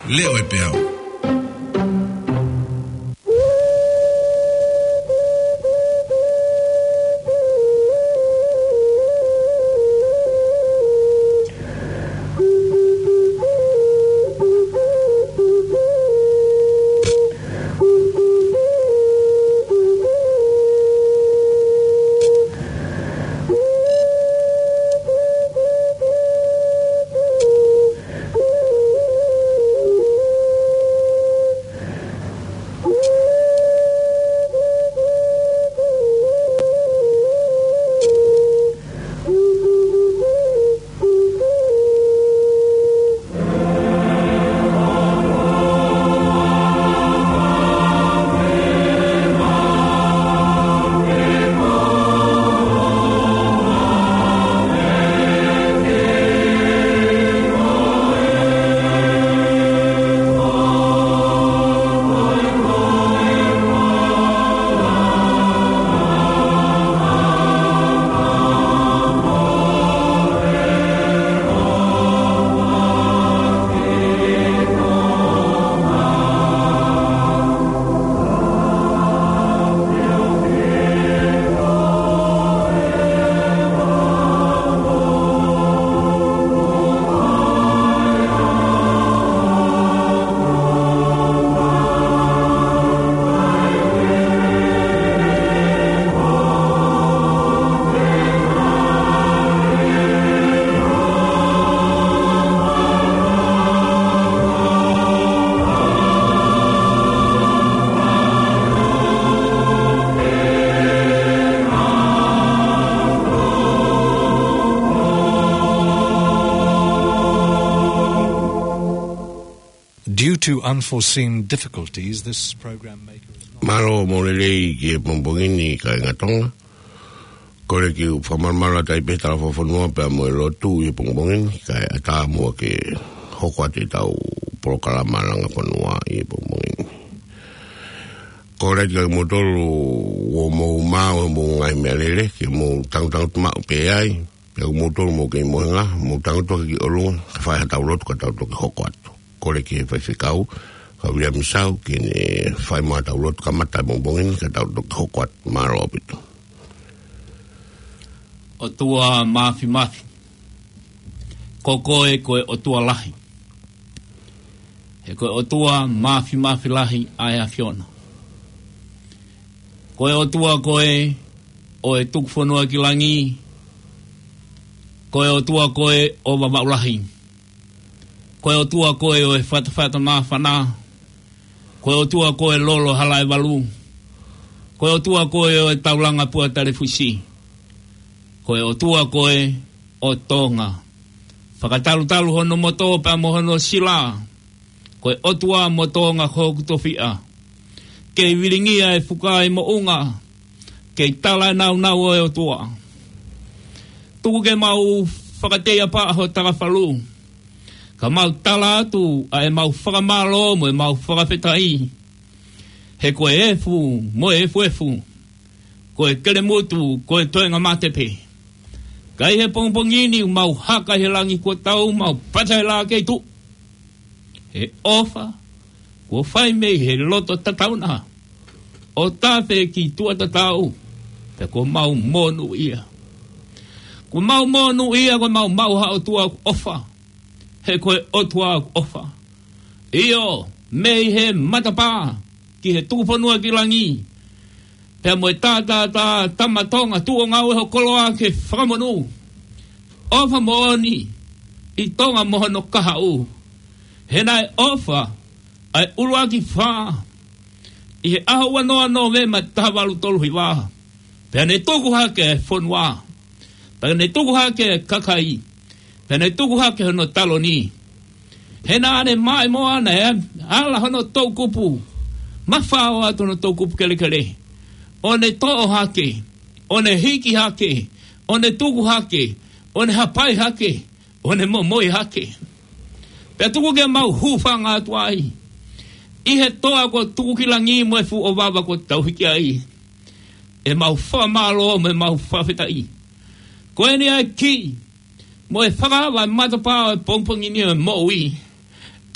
leo e peau. Due to unforeseen difficulties, this program maker is not... Malo morelei ki pompongini ka ngatonga. Kore ki whamarmara tai petara whafonua pia mo e lotu i pompongini ka ata mua ke hoko ate tau porokarama langa whanua i pompongini. Kore ki mo tolu o mo mao mo ngai mea lele ki mo tangu tuma pe ai. Pia mo tolu mo ke mohenga mo tangu toki ki olunga ka whai hatau lotu ka tau toki hoko atu. Kore ki whai whikau, ka wia misau ki ne whai mua tau lotu ka matai bongbongin ka tau toki hoko atu maro apitu. O tua mafi. Kokoe koe o tua lahi. He koe o tua mafi lahi ai a Fiona. Koe o tua koe o e tukuwhanua ki langi. Koe o tua koe o maulahi. Koe o tua koe o e whatawhata mawhana. Koe o tua koe lolo halai walu. Koe o tua koe o e taulanga pua tare fuisi. Koe o tua koe o tonga. Whakatalu hono moto pa mohono sila. Koe o tua motonga hoku tofia. Kei viringia e whukai mo unga. Kei tala nau e o tua. Tuku ke mau whakatea pa ho takawhalu. Ka mau tala atu a e mau whakamalo mo e mau whakawhetai. He koe efu, mo efu. Koe kere mutu, koe toenga matepe. Kai he pongpongini mau haka he langi kua tau, mau patai la kei tu. He ofa, kua whai mei he loto tatauna. O tafe ki tua tatau, pe kua mau monu ia. Kua mau monu ia, kua mau hao tua ofa. He koe otua ofa. Iyo, mei he matapa, ki he tukupanua ki langi. Pea moe tamatonga tuo ngau e ho koloa ke whakamonu. Ofa mooni, i tonga mohono kahau. He nai ofa, ai urua ki wha. I he aho wanoa no me ma tawalu tolu hi wā. Pea ne tuku hake whanua. Pea ne tuku hake kakai. Pea ne tuku hake hono taloni. He nāne mai moana e ala hono tau kupu. Mawhao atu no tau kupu kele. O ne to'o hake, o ne hiki hake, o ne tuku hake, o ne hapai hake, o ne momoi hake. Pea tuku ke mau hufanga atu ai. I he toa ko tuku ki langi mo e fu o wawa ko tau hiki ai. E mau whamalo mo e mau whawhetai. Ko ene ai ki, mo e whakawa matapa o e pongpongini o moi.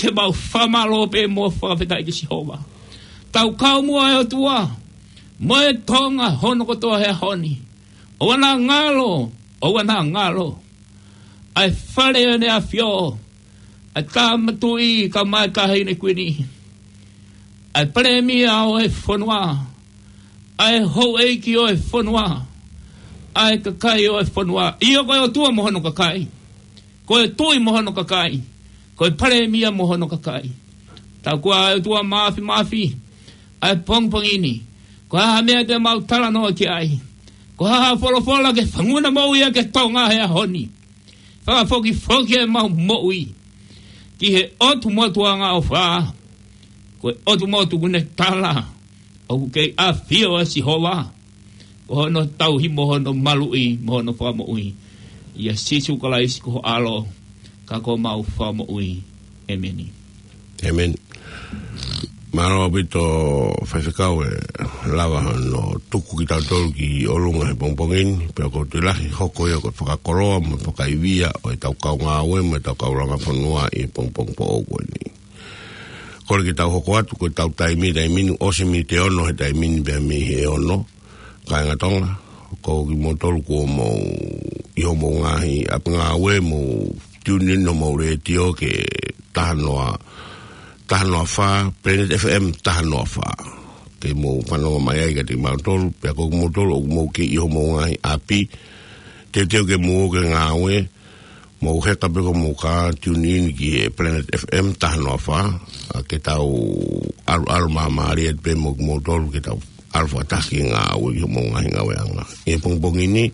ke mau whamalo pe mo whakawhetai ki si hova. Tau kau mua e o tua, mo e tonga hono kotoa he honi. O wana ngalo, ai whare ane a fio, ai tā matui ka mai kahi ne kuini. Ai paremia o e whanua, ai hou eiki o e whanua, ai kakai o e whanua. Ia koe o tua mohono kakai, koe tui mohono kakai, koe paremia mohono kakai. Tau kua o tua maafi, ai pongpongini, koe ha mea te mau talanoa ki ai, koe ha wholofola ke whanguna mau ia ke tonga hea honi, whakafoki e mau moui, ki he otu motuanga o whaa, koe otu motu kune tala, o kei a fio a si hoa, ko hono tau hi mohono malui, mohono whamoui, ia sisu kala isi ko alo, ka ko mau whamoui, emeni. Amen. Maro bito whaiwhikau e lawa no tuku ki tautolu ki olunga he pongpongin, pia ko te lahi hoko ia ko whakakoroa, ma whakaivia, o e tau kau ngā ue, ma tau kau ranga whanua i pongpong po ogo ni. Kore ki tau hoko atu, ko tau taimi osimi te ono he taimini bea mi he ono, kai ngā tonga, ko ki motolu ko mo iho mo ngahi, ap ngā ue mo tunin no mo re tio ke tahanoa wha, Planet FM tahanoa wha. Ke mo whanonga mai ai ka te mautolu, pia ko motolu o mo ke iho mo ngahi api, te teo ke mo ke ngā ue, mo heka peko mo ka tune in ki Planet FM tahanoa wha, ke tau aru mamari at pe mo tolu ke tau aru whataki ngā ue iho mo ngahi ngā weanga. E pongpongi ni,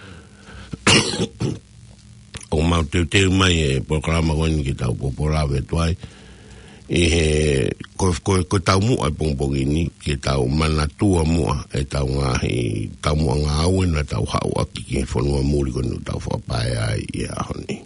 o mau teo mai e programa koini ki tau popolawe tuai, e he ko tau mua e pongpongi ni, ke tau manatua mua e tau ngahi, tau mua ngā ue na tau hau aki ki whanua muri konu tau whapae ai i ahoni.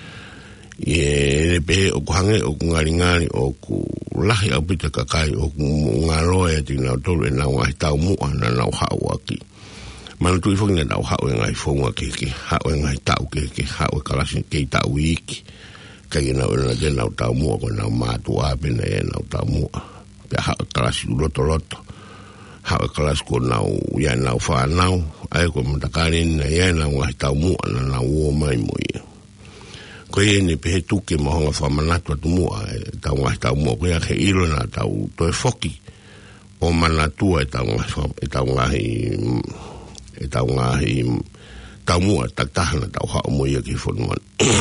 E pe o kuhange o ngari o ku lahi au pita kakai o ku ngaroe e tina tolu e nau ngahi tau mua na nau hau aki. Mana tui whangi na nau hau e ngai whaunga ke hau e ngai tau ke hau e kalasi kei tau iki. Kai nau e na te nau tau mua ko nau mātu apena e nau tau mua. Pea hau e kalasi loto. Hau e kalasi ko nau ia nau whanau. Ai ko matakari na ia nau ngahi tau mua na nau uo mai mo ia. Ko e ne pehe tuke mahonga whamanatu atu mua tau ngahi tau mua. Ko ia ke ilo na tau toe foki o manatua e tau ngahi tau mua taktahana tau hao mo ia ki whanuan.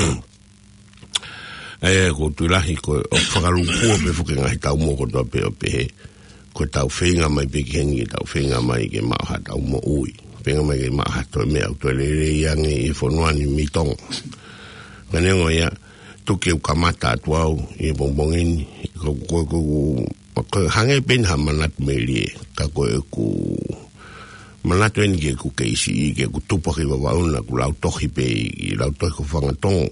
E ko tulahi ko o whakarupua pe fuke ngahi tau mua ko toa pe o pehe. Ko tau whenga mai pe ki hengi tau whenga mai ke maha tau mua ui. Whenga mai ke maha toi mea toi lere iangi i whanuan i mitonga. Kanengo ia, tuke u kamata atuau i bongbongin, ko hange pen ha manat melie, ka koe ku manatu eni ke ku keisi i ke ku tupaki wawauna ku lau tohi pe i lau tohi ku whangatong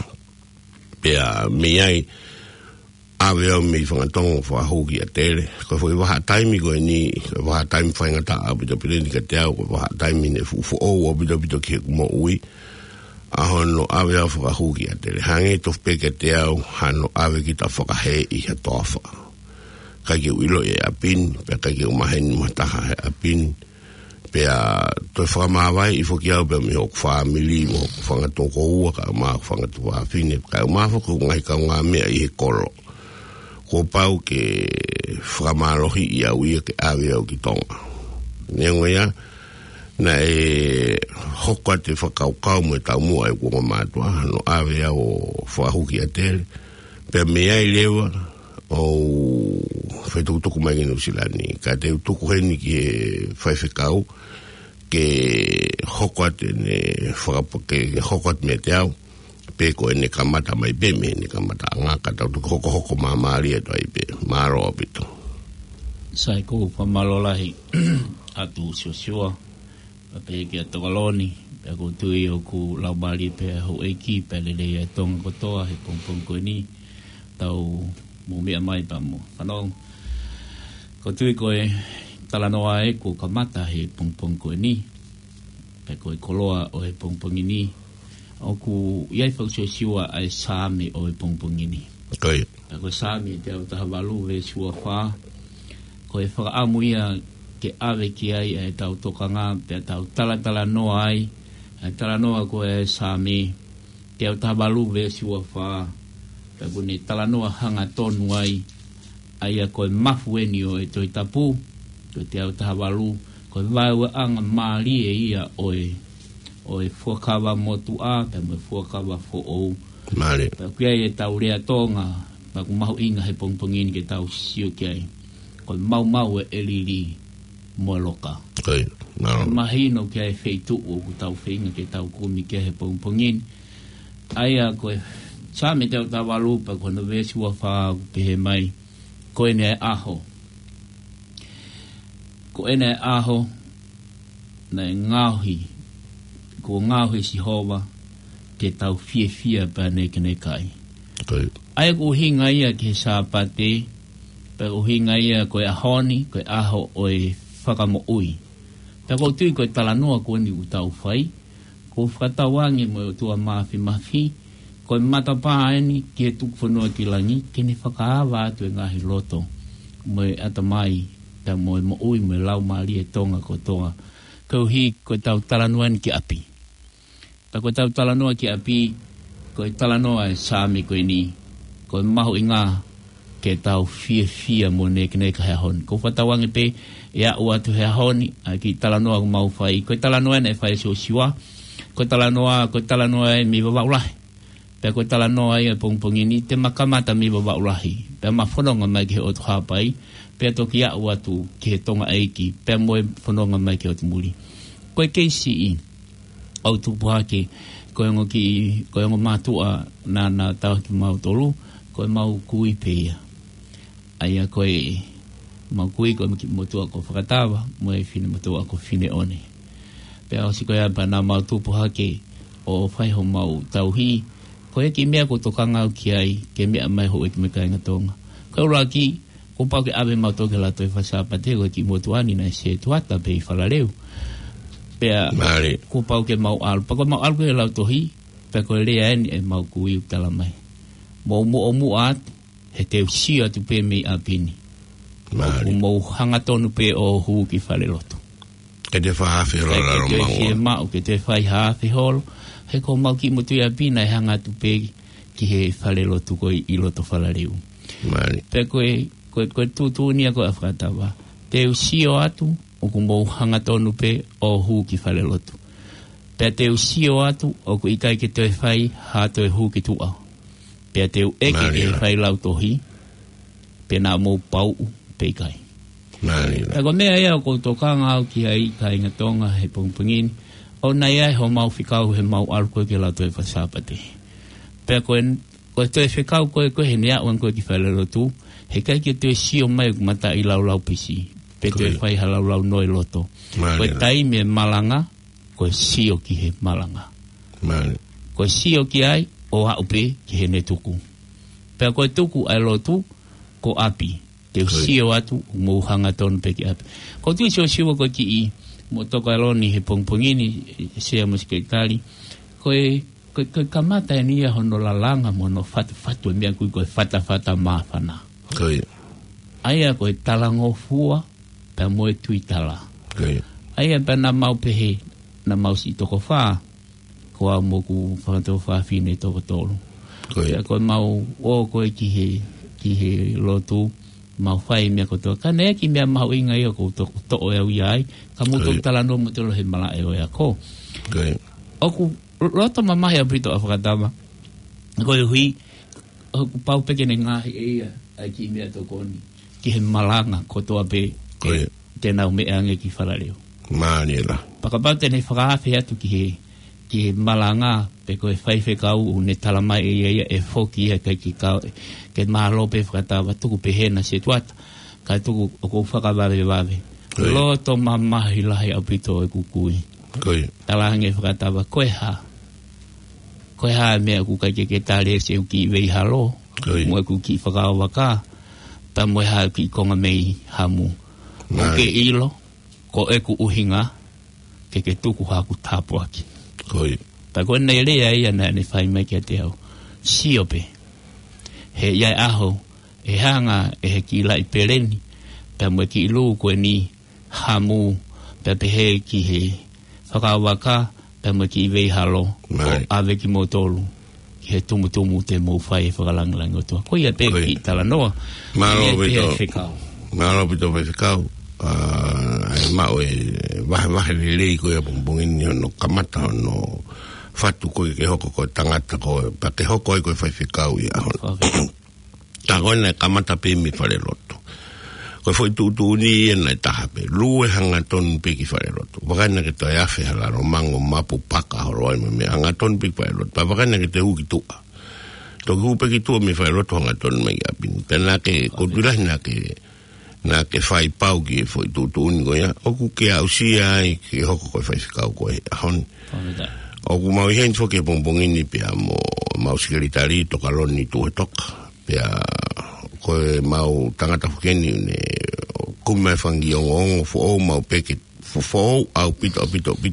pea meiai awe au mei whangatong whahuki a tere ko fwoi waha taimi koe ni waha taimi whaingata a bito pireni ka te au ko waha taimi ne fufu o bito ki ku mo ui ahono awe au whakahuki a tere hange tof peke te au hano awe ki ta whakahe i ha tofa kai ke uilo e apin pea kai ke umaheni mataha he apin pea toi whakamawai i whoki au pea mi hoku whamili mo hoku whangatong ko ua ka maa whangatu whawhine kai umahoku ngai ka ngā mea i he koro ko pau ke whakamalohi i au ia ke awe au ki tonga nengo ia na e hokua te whakaukau mo e tau mua e kuonga mātua no awe au whahuki a tere pea mea i lewa o whaitukutuku mai ki Nusilani ka te utuku heni ki e whaiwhikau ke hokua te ne whakapoke hokua te me te au pe ko e ne kamata mai pe me ne kamata ngaka tau tuku hoko mamari e toi pe maro apito sai ko whamalolahi atu siosua pe ki a tokaloni pe ko tui o ku laumari pe ho eiki pe lele e tonga kotoa he pongpong koe ni tau mo mea mai pa mo whanong ko tui koe talanoa e ko kamata he pongpong koe ni pe koe koloa o he pongpong ni o ku iai whausio siwa ai sāme o he pongpong ni Koi. Ko sami te o tahawalu ve sua fa. Ko e whakaamuia ke ave ki ai e tau tokanga pe tau tala noa ai. E tala noa ko e sami te o tahawalu ve sua fa. Pe kuni tala noa hanga tonu ai. Ai a ko e mafu eni o e toi tapu. Ko te o tahawalu. Ko e vau anga maali e ia o e fuakawa motu a pe mo fuakawa fo ou. Mare. Pa kia e tau rea tonga, pa ku mahu inga he pongpongini ke tau sio kia. Ko mau e eliri mo loka. Koi. Mahino kia e feitu o ku tau feinga ke tau kumi kia he pongpongini. Aia ko e same tau tawalu pa ko no vesi wa wha pehe mai. Ko ene e aho. Ko ene e aho na e ngauhi. Ko ngauhi si hova. Ke tau fia pa ne kai. Ai ko hinga ia ke sapate, pe ko hinga ia ko ahoni, ko aho o e whakamo ui. Pe ko tui ko talanoa ko ni utau whai, ko whatawangi mo tua mafi, ko matapa eni ke tuk whanua ki langi, ke ne whakaawa atu e ngahi loto, mo e atamai, ta mo e mo ui mo e lau maari e tonga ko tonga. Ko hi ko tau talanoa ni ki api. Pa koe tau talanoa ki api, koe talanoa e sami koe ni, koe mahu inga ke tau fia mo ne ka hea honi. Ko whatawangi pe, e au atu hea honi, a ki talanoa ku mau whai. Koe talanoa e whai so siwa, koe talanoa e mi wawaulahi. Pe koe talanoa e pongpongini, te makamata mi wawaulahi. Pe ma whanonga mai ki he otu hapai, pe toki au atu ki he tonga eiki, pe moe whanonga mai ki otu muri. Koe keisi i. Au tupuha ke koe ngo mātua nā tau ki mau tolu, koe mau kui pēia. Aia koe mau kui koe motua ko whakatawa, mo e whine motua ko whine one. Pea o si koe apa nā mau tupuha ke o whaiho mau tauhi, koe ki mea ko tokanga au ki ai, ke mea mai ho e ki me kainga tonga. Koe ura ki, ko pau ke ave mau toke lato e whasapate, koe ki motuani na se tuata pe i whalareu. Pea, ko pau ke mau alu. Pa ko mau alu ke lau tohi, pea ko lea eni e mau kui utala mai. Mau mu at, he teo si atu pe mei apini. Mau hanga tonu pe o huu ki whale loto. Ke te whahawhi rola ro mau. Ke te mau, ke te whahawhi holo. He ko mau ki mutu i apina e hanga atu pe ki he whale loto koi i loto whalareu. Pea koe tutunia koe a whakatawa. Teo si o atu, o ku mou hanga tonu pe o huu ki whale lotu. Pea teo sio atu, o ku ikai ke te whai, ha te huu ki tu au. Pea teo eke ke whai lau tohi, pe nā mou pau pe ikai. Pea ko mea ea o kou tokanga au ki ai, ka inga tonga he pongpongini, o nei ai ho mau whikau he mau alu koe ke lau toi whasapate. Pea koe toi whikau koe he nea uan koe ki whale lotu, he kai ke te sio mai ku mata i lau pisi. Pe te whai halau noi loto. Koe tai me malanga, koe sio ki he malanga. Koe sio ki ai, o haupe ki he ne tuku. Pea koe tuku ai lotu, ko api. Te sio atu, mo hanga tonu pe ki api. Ko tui sio koe ki i, mo toka aloni he pongpongini, sea musike itali, koe kamata e nia hono lalanga mo no fatu e mea koe fata mawhana. Aia koe talango fua, pea moe tui tala. Aia pea na mau pehe, na mau si toko whaa, koa moku whakato whaa whine toko tolu. Pea koe mau o koe ki he lotu, mau whai mea kotoa. Ka nea ki mea mau inga ia ko to'o e au iai, ka mutu tala no mutolo he mala e o ea ko. Oku, roto mamahi a brito a whakatama, koe hui, oku pau peke ne ngahi eia, ai ki mea tokoni, ki he malanga kotoa pe, tēnau me ange ki whalareo. Mānira. Pakapau tēnei whakaafe atu ki he malanga, pe koe whaiwhe kau u ne talamai e whoki ia kai ki kau, ke mahalo pe whakatawa tuku pe hena se tuata, kai tuku o kou whakawawe. Loto mamahi lahi au pito e kukui. Talange whakatawa, koe ha mea ku kai ke tale se uki wei halo, moe ku ki whakawaka, ta moe ha ki konga mei hamu. Ko ke ilo, ko eku uhinga, ke tuku haku tapu aki. Pa koe nei lea ia na ne whai mai kia te au. Siope. he ia aho e hanga e he ki lai pereni pe mo ki lu ko ni hamu pe he ki he whakawaka pe mo ki vei halo ave ki motolu ki he tumu te mo whai whakalangalang o tua ko ia pe ki tala noa malo bito whekau ai mau e wahe lelei ko ia pumbungini no kamata no fatu ko ke hoko ko tangata ko pa ke hoko ko whekau ia tagona kamata pe mi whare loto ko foi tu ni na tahape lue hanga ton pe ki whare loto wakana ke toi afe hala ro mango mapu paka horo me hanga ton pe whare loto pa wakana ke te uki tua to ku pe ki tua mi whare loto hanga ton me apin pena ke kodula na ke fai pau ki foi tu ni ko ya o ku ke ausia i ke hoko ko fai kau ko hon o ku mau hen fo ke bombongini pe amo mau sekretari to kaloni tu tok pe ko mau tangata fukeni ne kuma fangi ong fo mau pe ke fo au pito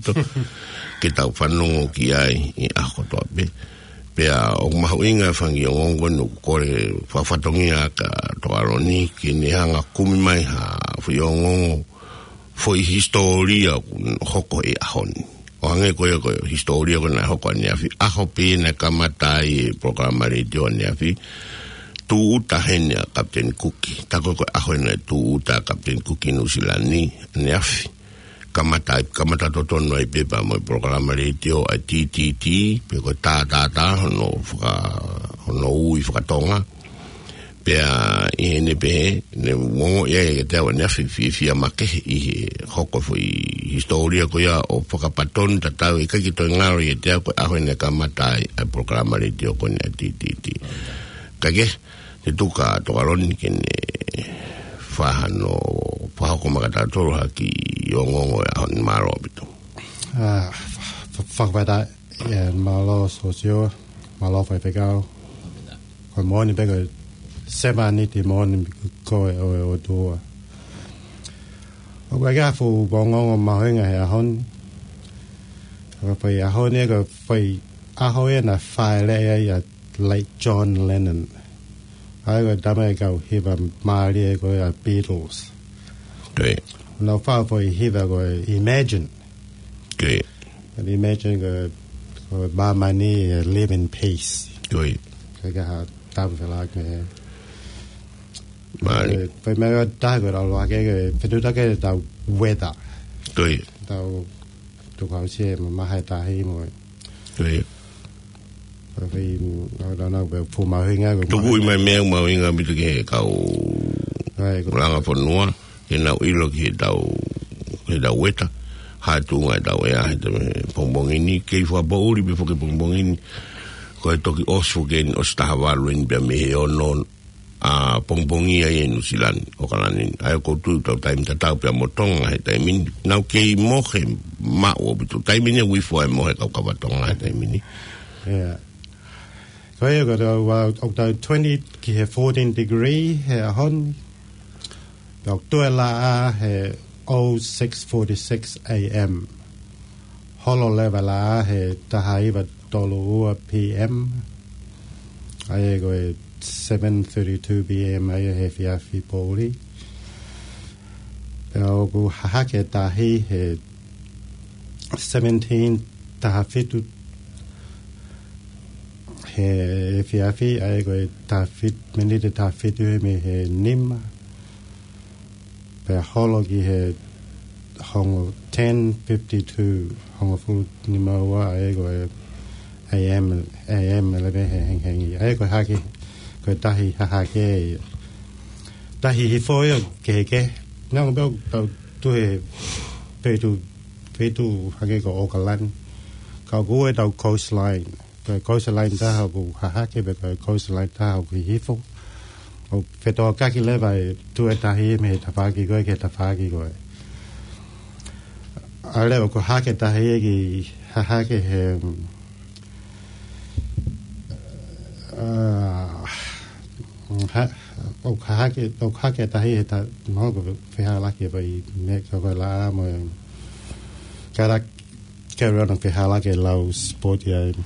ke tau fanongo ki ai i ako to pe o mau inga fangi ong no ko fa fatongia ka to aroni ki ni hanga kumi mai ha fo ong fo historia hoko e ahon o ange ko historia ko na hoko ni afi aho pe na kamata i programa radio ni afi tu uta henia Captain Cookie tako ko aho na tu uta Captain Cookie no silani ni afi kamata totono ai pepa mo programa radio a TTT pe ko ta no ui tonga pe i ne mo ye te wa na fi make i hoko foi historia ko ya o paton tata i ka ki to ngaro ye te ko aho ne kamata ai programa radio ko na TTT kage te tuka to alon ki ne fahano pahoko makata toro haki yongongo ya hon maro bito whakaweta malo socio malo whaipekau ko moni peko sema niti moni ko o tua o kwa gafu bongongo mahinga he ahon whai ahon e ko whai ahon e na whaile ya like John Lennon I got dama go hiva Maria go Beatles. Great. No far for hiva go Imagine. Great. And Imagine go by my knee live in peace. Great. I got dama for like me. Mari. But me got dago all like for do that the weather. Great. Tao to go see my hai ta hi mo. Great. Vì nó nó về phụ mẫu hình ảnh tôi vui mai mèo màu hình ảnh bị cái cầu làm ở phần núa thì nào ít lúc thì đầu quét hai tu ngày đầu ya thì bong bong ini cái pha bầu đi before cái bong bong ini coi tôi cái Osfogen Ostahavaluen bị mê non bong bong ini ở New Zealand hoặc là nên ai có tu tàu time tàu bị một tông hay tại mình nào cái mỏ hem mạo bị tu tại mình như wifi mỏ hay cầu cầu tông hay tại mình Vậy có October 20 ki 14 degree he hon October la he 06:46 a.m. Holo level la he tahai va tolu p.m. Ai go 7:32 p.m. ai he fi poli. Go ha ke tahi he 17 tahafitu he fiafi ai go tafit minute tafit me he nim pe hologi he hong 10:52 hong fu nimawa ai go am 11 hang ai go haki go tahi ha ke tahi hi foi ke nang do tu he pe tu hake go okalan ka go do coastline coastline ta ha bu ha ke be coastline ta ha ki hifu o feto ka ki leva tu eta hi me ta pa ki go ke ta fa ki go ale ko ha ke ta hi ki ha ke he o ha ke ta hi ta mo go fe ha la ke bai me ko la mo cara que ron fe ha la ke lau sport ya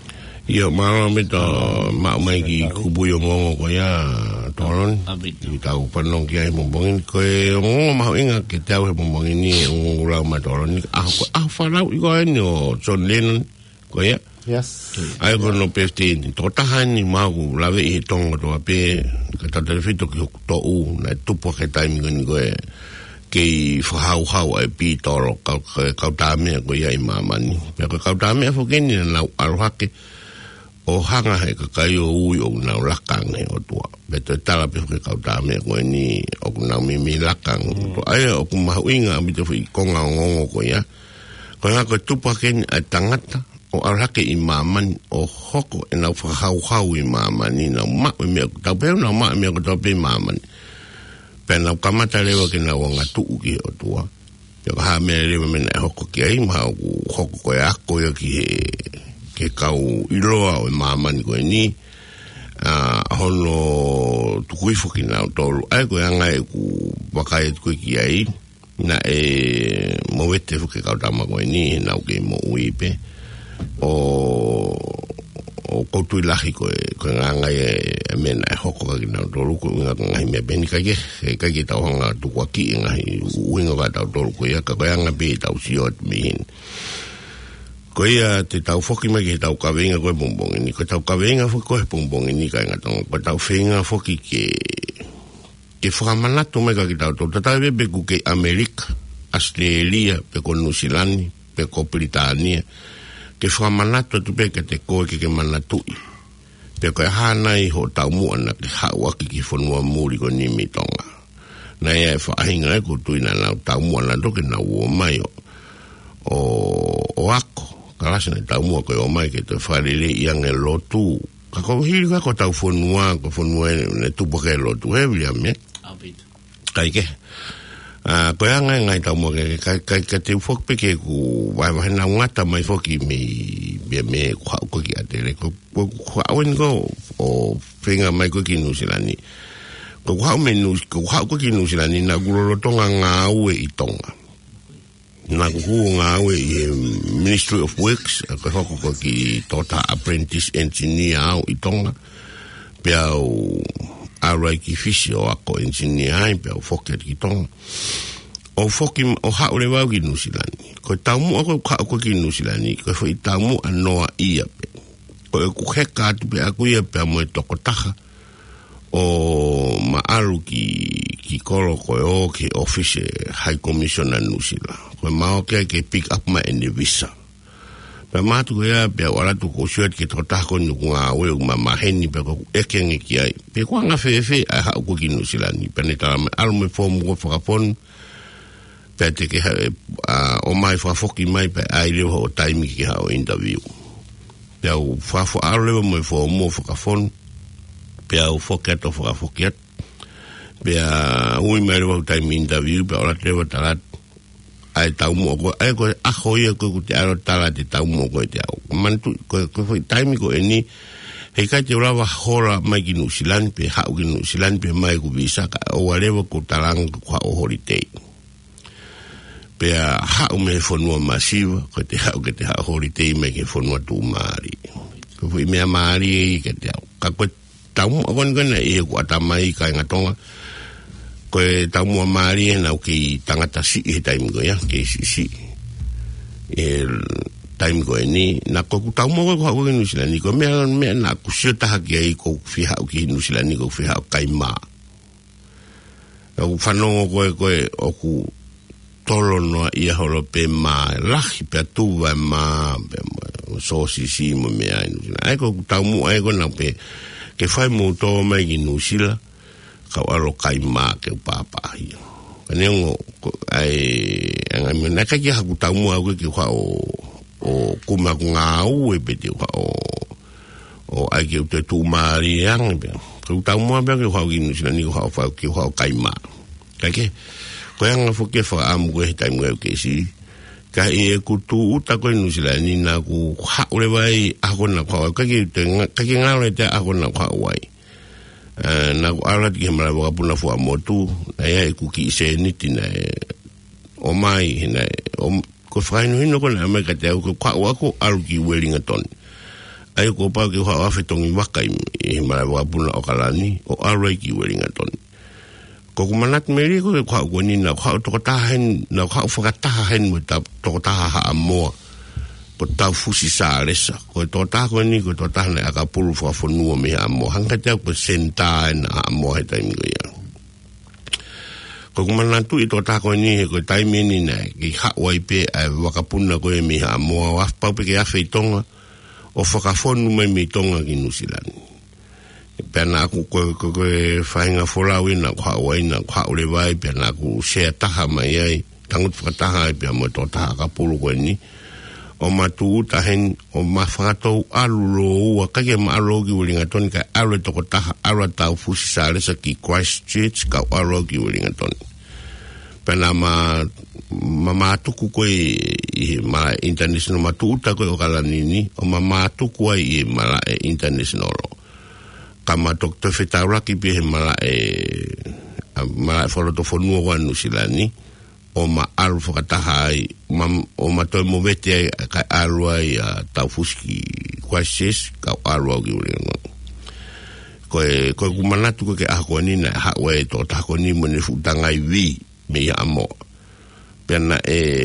Ia mara me ta mai ki kubu yo ngongo ko ya toron i tau panong ki ai bombongin ko ngongo ma inga ke tau he bombongin ni ngongo la ma toron ni fa la i ko no John Lennon ko ya Yes. Ai ko no 15 to tahan ni ma ku la ve i tongo to ape ka ta telefito ki to u na tupo ke time ni ko ke fa hau ai pi toro ka ta me ko ya i mama ni ka ta me fo ke ni na arohake o hanga he ka kai o ui o na lakang he o tua beto tala pe ke ka ta me ko ni o na mi lakang to ai o ku ma winga mi te fi konga ngongo ko ya ko ha ko tupa ken atangata o arake i maman o hoko e na fa hau i maman ni na ma me ta pe na ma me ko ta pe maman pe na kamata lewa ke na wanga tu ki o tua yo ha me lewa me na hoko ki ai ma hoko ko ya ko yo ki ke kau iloa o mamani koe ni hono tukuifo ki nao tolu ai koe anga e ku wakai koe ki ai na e mowete fuke kau tama koe ni nao ke mo uipe o koutu ilahi koe nganga e mena e hoko ka ki nao tolu koe unga ngahi mea beni kake tau hanga tukua ki ngahi uinga ka tau tolu koe ka koe anga pe tau siot mihin ko ia te tau foki mai ke tau kawenga koe bombongi ni ko tau kawenga foki koe bombongi ni kai ngatonga ko tau whenga foki ke whakamanato mai ka ki tau tau tatai bebe ku ke Amerika Australia pe ko Nusilani pe ko Britania ke whakamanato tu pe ke te koe ke manatui pe koe hanai ho tau muana ke hawa ki whanua muri ko ni mitonga na ia e whaahinga e ko tuina na tau muana doke na uo mai o ako kalasa na tau mua koe o mai ke te wharele iang e lotu ka ko hiri ka ko tau whanua ne tupo ke lotu he William kai ke koe anga ngai tau mua kai te whokpe ke ku wai na ngata mai whoki me kwao ko ki atele ko kwao ngo o whenga mai ko ki Nusilani ko kwao ko ki Nusilani na gulolotonga ngā ue i tonga na kuhu ngā ue i Ministry of Works ko hoko ko ki tota apprentice engineer au i tonga pia au arai ki fisi o ako engineer ai pia au foket ki tonga o foki o haure wau ki Nusilani ko taumu ako ko ki Nusilani ko foi taumu anoa ia pe ko ku heka atu pe aku ia pia mo e toko taha o maaru ki kolo ko o ki office High Commissioner Nusila ko mao ke pick up my in the visa pe matu ko ya pe wala tu ko short ki tota ko nu nga we ma maheni pe ko ekeng ki ai pe ko nga fefe a ha ko ki Nusila ni pe ne ta al me form ko fa pon pe te ke o mai fa foki mai pe ai le ho time ki ha o interview pe o fa fo al le mo fo mo fa fon pia o foket pia ui mele wau time interview pia ora tewa talat ai tau mo ko ai ko a hoia ko te aro talat te tau mo ko te au mantu ko time ko eni he ka te ora hora mai ki Nusilani pe ha ki Nusilani pe mai ku visa ka o whatever ko talang ko o holiday pia ha o me fonua masiva ko te ha ke te ha holiday mai ke fonua tu mari ko foi me mari ke te ka ko tamu akon kana e ko atamai ka ngatonga ko tamu mari na ki tangata si e time go ya ke si time go ni na ko tamu ko ko Nusilani ko me na ku seta ki ai ko fi ha ki Nusilani ko fi ha kai ma o fano ko o ku tolo no ia holo pe ma lahi pe tu va ma so si mo me ai ko tamu ai ko na pe ke fai mo to mai ki Nusila ka alo kai ma ke papa ia ne ngo ai anga me na ka ki ha ku tamu au ki ha o kuma nga u e pe te o ai ke te tu mari ang be ku tamu be ki ha ki Nusila ni ha fa ki ha kai ma ka ke ko anga fo ke fa am go tai mo ke si ka e ku tu uta ko Nusilani na ku ha ule vai a ko na ka ki ngalo te a ko na ka wai na ku ala ki mala wa puna fo motu na ya ku ki se ni tina o mai na o ko fa no ko na me ka te ko ka wa ko al ki Wellington ai ko pa ke ha afe tongi waka I mara wa puna o kalani o aroi ki weringa toni ko kumanat meri ko ko ni na ko to tahen na ko fakatahen mo ta to taha mo ko ta fusi sa resa ko to ta ko ni ko to ta na ka pulu fa fonu me amo hanga ta percenta na amo he tai mi ya ko kumanat tu to ta ko ni ko tai mi ni na ki ha wai pe wa ka puna ko me amo wa pa pe ke afe tonga o whakafonu mai mi tonga ki Nusilani. Pena aku koe whainga wholau ina kwa waina kwa ure wai, pena aku sea taha mai ai, tangut whakataha ai pia mo tō taha ka pulu koe ni. O matu utahen, o ma whakatou alu lo ua, kake ma alo ki uringa toni, ka alo toko taha, alo tau fusi sa resa ki Christchurch, ka alo ki uringa toni. Pena ma tuku koe ma international matuuta koe o kalanini o ma tuku ai mala international ka ma Dr. Fetauraki pe mala folo to fonu o Nusilani o ma alu whakataha ai o ma toi mo vete ai ka alu ai tau fuski Christchurch ka alu au ki uringa koe kumanatu koe ke ahako nina hawe to tako ni mo ne futangai vi me ya amo pena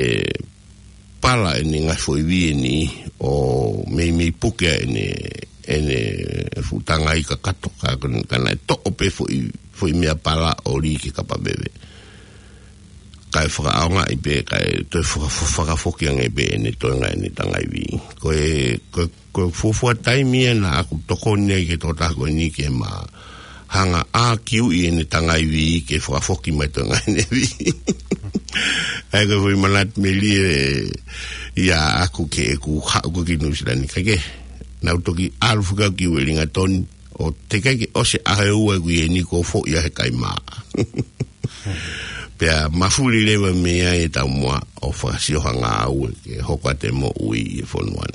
pala ni nga foi ni o me puke ni futanga I ka kato ka kana to ope foi me pala ori ki ka pa bebe kai fra anga I be kai to fra foki nga be ni to nga ni tanga vi ko fo time na aku to konne ke to ta ko ni ke ma hanga a kiu I ni tanga vi ke fra foki mai to nga ni vi ai ko foi manat meli ya aku ke ku ha ku ki Nusilani kage na utoki alfuga ki weringa ton o te kage o se a u ku ni ko fo ya kai ma pe mafuli lewa me ai ta mo o fa si o hanga u ke hokwa te mo ui fonwan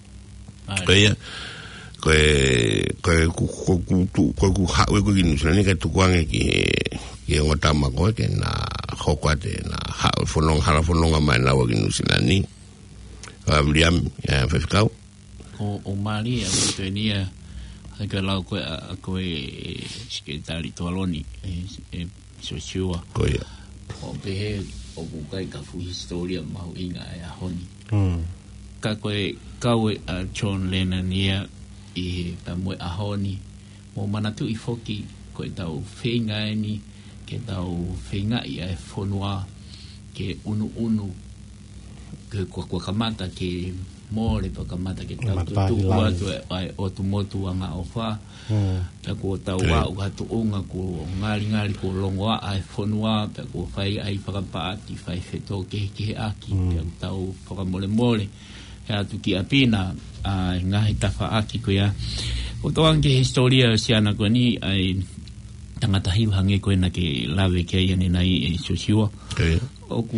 ko ha u ku ki Nusilani ka tu kwange ki ngota mako ke na hokwa te na ha fonong hala fononga mai na wa ki Nusilani William Fefkau o mali a tenia ka lau ko sekretari toloni so chua ko ya o be o bukai ka fu historia mau inga ya honi ka kawe a John Lennon ia I pa mo a honi mo manatu I foki ko tau feinga ni ke tau feinga ia fonua ke unu ke kwa kamata ke mole pa kamata ke tau tu ai o tu motu anga ofa ta ko tau wa u hatu unga ko ngali ko longoa ai fonua ta ko fai ai pa paati fai feto ke aki ke tau pa mole ya tu ki apina ai ngai tafa aki ko ya o to ange historia siana ko ni ai tangata hi hange ko na ke lave ke ia ni nai sosiua o ku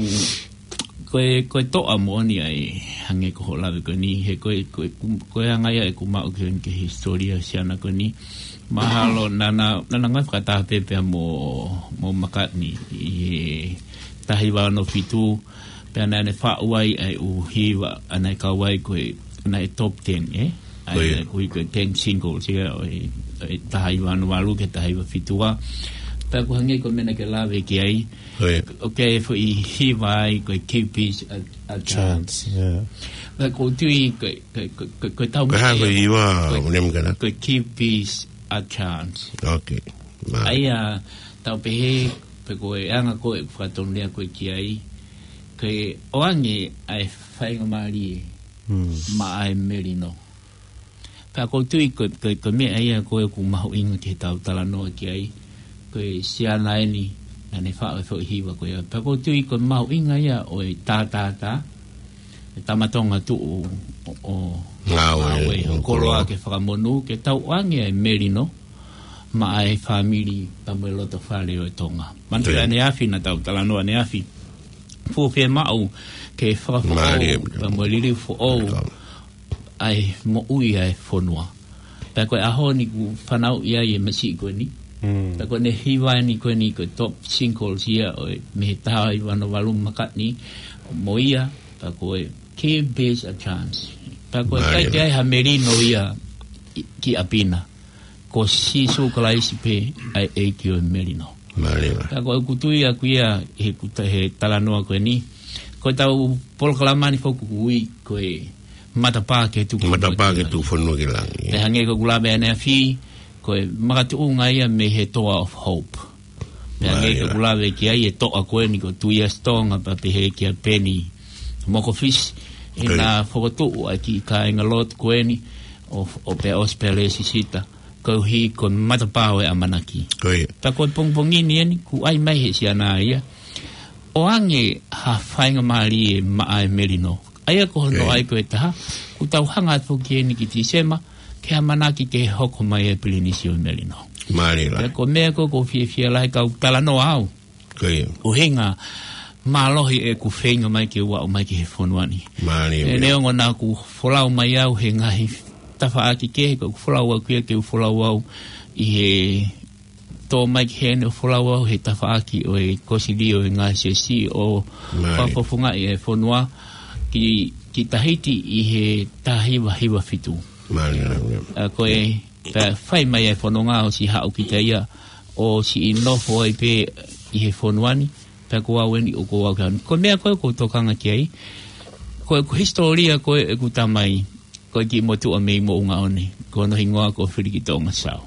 ko to amoni ai hange ko lave ko ni he ko anga ia ku ma ke historia siana ko ni mahalo nana ngai kata pepe mo makatni tahiwa no fitu pena ne fa wai ai u hiwa ana ka wai ko na top 10 ai ko 10 singles ia tahiwa no walu ke tahiwa fitua ta ko hange ko mena ke lave ki ai okay for hiwa ko keep a chance la ko tui ko tau ha ko hiwa nem kana ko keep a chance okay ai tau pe ko anga ko fa tonia ko ki ai ke oange ai whainga maari ma ai merino. Pea ko tui ko me ai a koe ku mahu inga ke tau talanoa ki ai koe siana eni na ne wha o hiwa koe. Pea ko tui ko mahu inga ia o e tā e tamatonga tu o ngawe o koroa ke whakamonu ke tau oange ai merino ma ai whamiri pamuelota whare o e tonga. Mantua ne afi na tau talanoa ne afi fu fe mau ke fa pa mo lili fo ai mo ui ai fonua pa ko a honi ku fanau ia ye masi ko ni pa ko ne hiwa ni ko top singles ia o me ta i wana walum makatni mo ia pa ko ke base a chance pa ko kai te ha merino ia ki apina ko sisu kala isi pe ai e ki o merino ta ko kutui a kuia he kuta he talanoa ko ni ko tau pol kalamani foku kui ko e matapa ke tu fono ki langi e hange ko gulabe ane fi ko e makatu unga ia me he toa of hope me hange ko gulabe ki ai e toa ko ni ko tu ia stonga pa pe he ki a peni moko fish ina fokotu a ki ka ingalot ko ni o pe ospele sisita ko hi ko matapao e amanaki ta ko pongpongini ni ku ai mai he siana ia o ange ha fainga mali e mai merino ai ko no ai ko ta ku tau hanga fo ki ni ki sema ke amanaki ke hoko mai e plinisio merino mali la ko me ko fi la ka tala no au o hinga malohi e ku feinga mai ke wa o mai ke fonwani mali e ne ngona ku folau mai au he ngahi tafa aki ke ko folau ku ke folau au I he to mai ke no folau au he tafa aki o e kosidio e ngasi si o papofunga e fonwa ki Tahiti I he tahiwa hiwa fitu mali ko e ta fai mai e fononga o si ha o ki ia o si inofo e pe I he fonwani ta ko aweni o ko akan ko me ko tokanga ki ai ko historia ko e ku tamai ko ki motu a mei mo unga one ko no hingoa ko whiriki tonga sao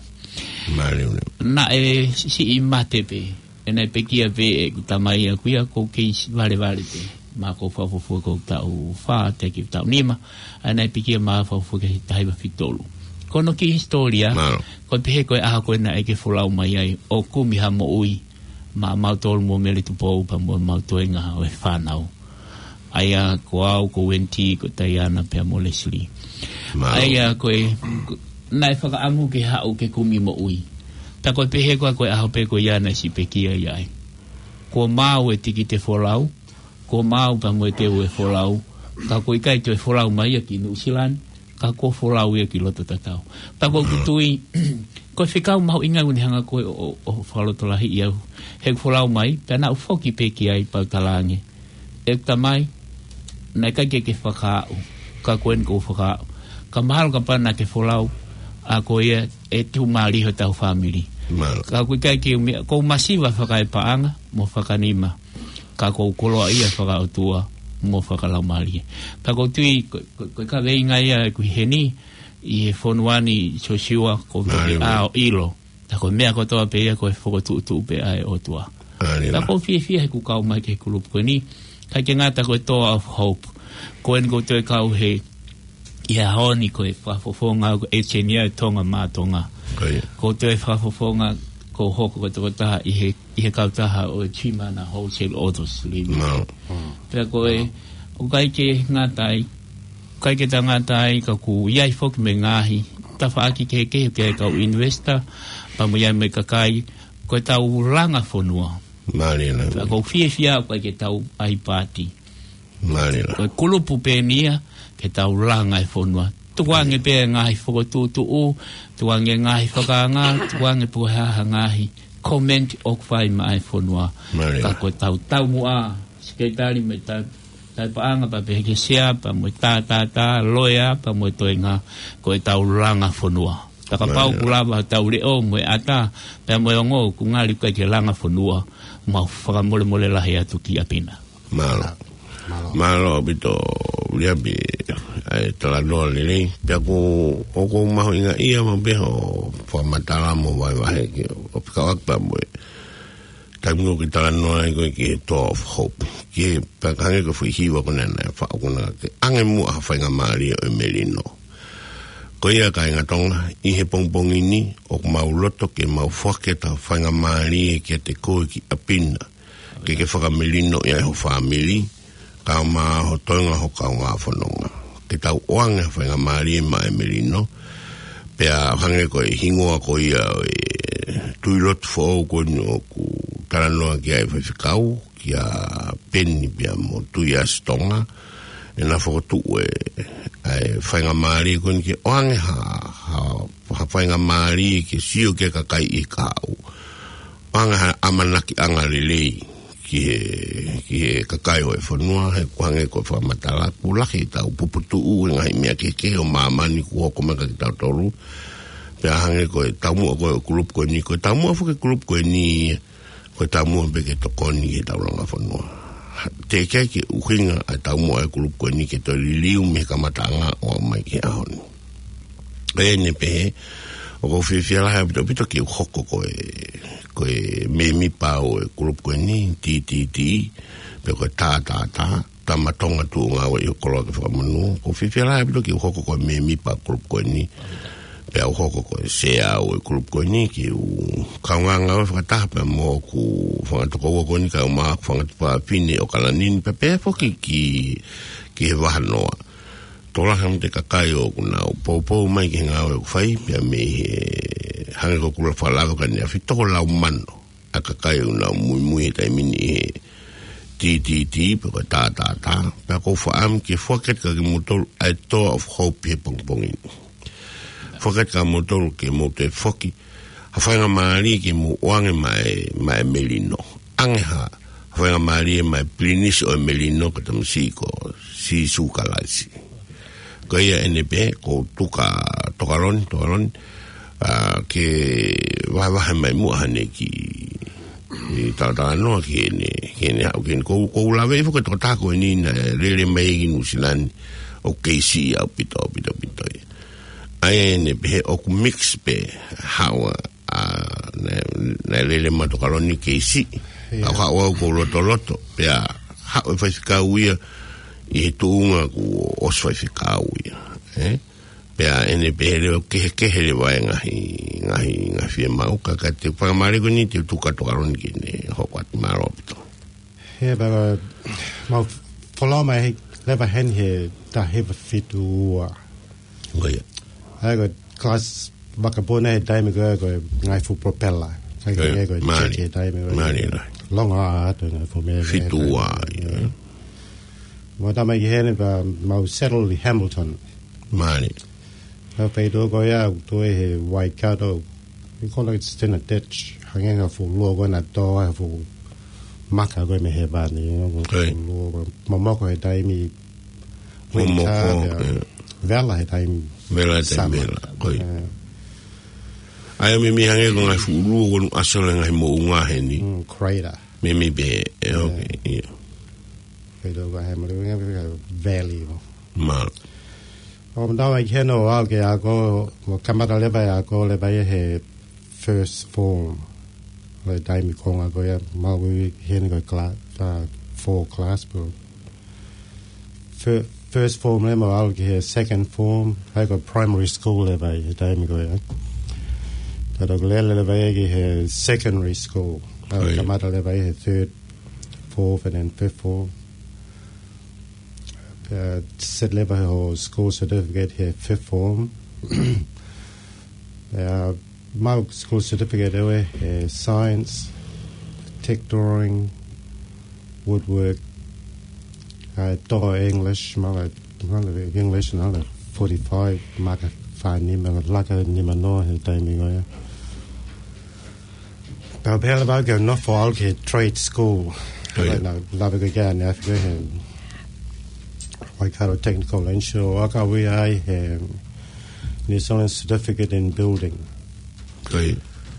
na e si I mate pe e nei pe kia pe e ku tamai a kuia ko kei vale pe ma ko whafufu ko tau wha te ki tau nima e nei pe kia ma whafufu ke taiwa fitolu ko no ki historia ko pe he ko e aha ko e na e ke fulau mai ai o kumi ha mo ui ma mautolu mo mele tu pou pa mo mautoenga o e whanau aia ko au ko wenti ko taiana pe mo Leslie aia ko nai whaka amu ke hau ke kumi mo ui ta ko pehe ko e aho pe ko iana si pe kia iai ko mau e tiki te folau ko mau pa mo e te ue folau ka ko ikai te folau mai aki New Zealand ka ko folau ia ki loto tatau ta ko kutui ko whikau mahu inga uni hanga ko o whalotolahi iau he folau mai ta na ufoki pe ki ai pau talange e tamai na ka ke whakau ka koen ko whakau ka mahalo ka pana ke folau a ko ia e tu mali ho tau family ka ko kai ke ko masiva whakai paanga mo whakanima ka ko koloa ia whakau tua mo whakalau mali ka ko tui ko ka veinga ia ku heni I fonwani sosiua ko a ilo ta ko mea ko toa pe ia ko whakotu pe ai o tua ta ko fie ku kau mai ke kulup ko ni ka ke ngata ko toa of hope ko en go te kau he ia honi ko e whafofonga ko e chenia tonga mātonga ko te whafofonga ko hoko ko te taha I he kautaha o Chimana Wholesale Autos pia ko e o kai ke ngatai kai ke tangatai ka ku iai foki me ngahi ta whaaki ke kau investor pa mo iai me kakai ko e tau ranga fonua pia ko fie ko ke tau ai party ko e kulupu pe nia ke tau ranga e fonua tuange pe ngahi foko tu tuange ngahi whakanga tuange puhaha ngahi comment o kwhai ma e fonua ka ko tau mua sikeitari me tai paanga pa pe ke sia pa mo ta loya pa mo toenga ko e tau ranga fonua ta ka pau kulava tau le o mo ata pa mo ngo ku ngali ka ke ranga fonua ma fa mole la hea tu ki apina malo bito liabi ai tala no le pe ko ma inga ia mo be o fa matala mo vai ke o ka pa mo tamu ki tala no ai ko ki to of hope ki pa kange ko fui hiwa ko nana fa ko na ange mu a fa nga mali o melino ko ia ka nga tonga I he pongpong ini o mau loto ke mau foke ta fa nga mali ke te ko ki apina ke fa melino ia ho family ka ma ho tonga ho ka nga fononga ke tau oanga fa nga mali ma melino pe a hange ko hingoa ko ia tuilot fo ko no ku taranoa ki ai whawhikau ki a peni pia mo tuia stonga e na whakotu ai whainga maari koni ki oange ha whainga maari ki sio ke kakai I kau oange ha amanaki anga lelei ki he kakai o e whanua, he kuhange ko whamatala, ku laki tau puputu u, ngai mea ke o mamani ku hoko maka ki tau toru, pia hange ko e taumua ko e kulup ko ni, ko e taumua fuke kulup ko e ni, ko e taumua peke tokoni ki tau langa whanua. Te kei ki uhinga a taumua e kulup ko ni, ke to liliu me kamatanga o mai ki ahoni. E ne pehe, o ko whiwhia laha pito ki hoko ko e me mi pao e kulup ko ni, ti, pe ko e tā, tamatonga tu ngā wa i o koloa ke whamanu, ko whiwhia laha pito ki hoko ko e me mi pao kulup ko ni, pe au hoko ko e sea o e kulup ko ni, ki u kaunganga o whakataha pe mo ku whangatoko ua ko ni ka o maa whangatupa pine o kalanini, pe pe foki ki he wahanoa. Tola ham te kakai o kuna o poupou mai ki ngā o e whai, pia me he hange ko kula whalako ka nea whitoko lau mano a kakai o nā mui e taimini he ti, pe ko tā, pia ko whaam ki whaket ka ki motolu a toa of hope he pongpongini. Whaket ka motolu ki mo te whoki, ha whainga maari ki mo oange mai melino. Angeha, ha whainga maari e mai plinis o melino ka tamsi ko si sukalaisi. Ko ia NP ko tokaroni ke wawahe mai muahane ki tata noa ki ene hau ki ene ko ulawe ifo ke tokatako ni na rele mai ki nusilani o keisi au pito ai NP o ku mix pe hawa na rele ma tokaroni keisi au hawa ko loto pea hau e whaifika uia i he tuunga ku oswai whikau ia. Pea ene pehere o kehe le wae ngahi whia mau ka te whakamare ko ni te tuka tokaroni ki ne hoko ati maro pito. He baga mau whalau mai lewa hen he ta hewa whitu ua. Goia. Hai ko class baka pōne he daime ko ngai fu propeller. Hai ko ngai ko cheke daime ko. Mani lai. Longa ato na fu me. Whitu ua. Mo tamai ki hene pa mau settle i Hamilton. Mani. Hau pei tō ko ia tō e he Waikato. I kona it's in a ditch. Hangenga fu lua koe na tō ha fu maka koe me he bani. Momoko he taimi winter. Vela he taimi. Vela he taimi vela. Koi. Ai me mi hange ko ngai fu lua koe asole ngai mo unga he ni. Crater. Me mi be. Okay. Yeah. Pero vai valley. Mal. O ndawa I keno au ke ako mo kamara leba ako leba he first form. Le daimi konga ko ya ma we hene ko class 4 class bro. First form le mo au ke second form. I got primary school leba he daimi ko ya. Tado lele leba he secondary school. Kamara leba he third, fourth and then fifth form. Set level or school certificate here, fifth form. My school certificate here, science, tech drawing, woodwork, English, English, 45, maka fani, laka nima no, timing. But I go not for all trade school. Love again, Africa. Waikato Technical Ensure waka we ai New Zealand certificate in building. Koi.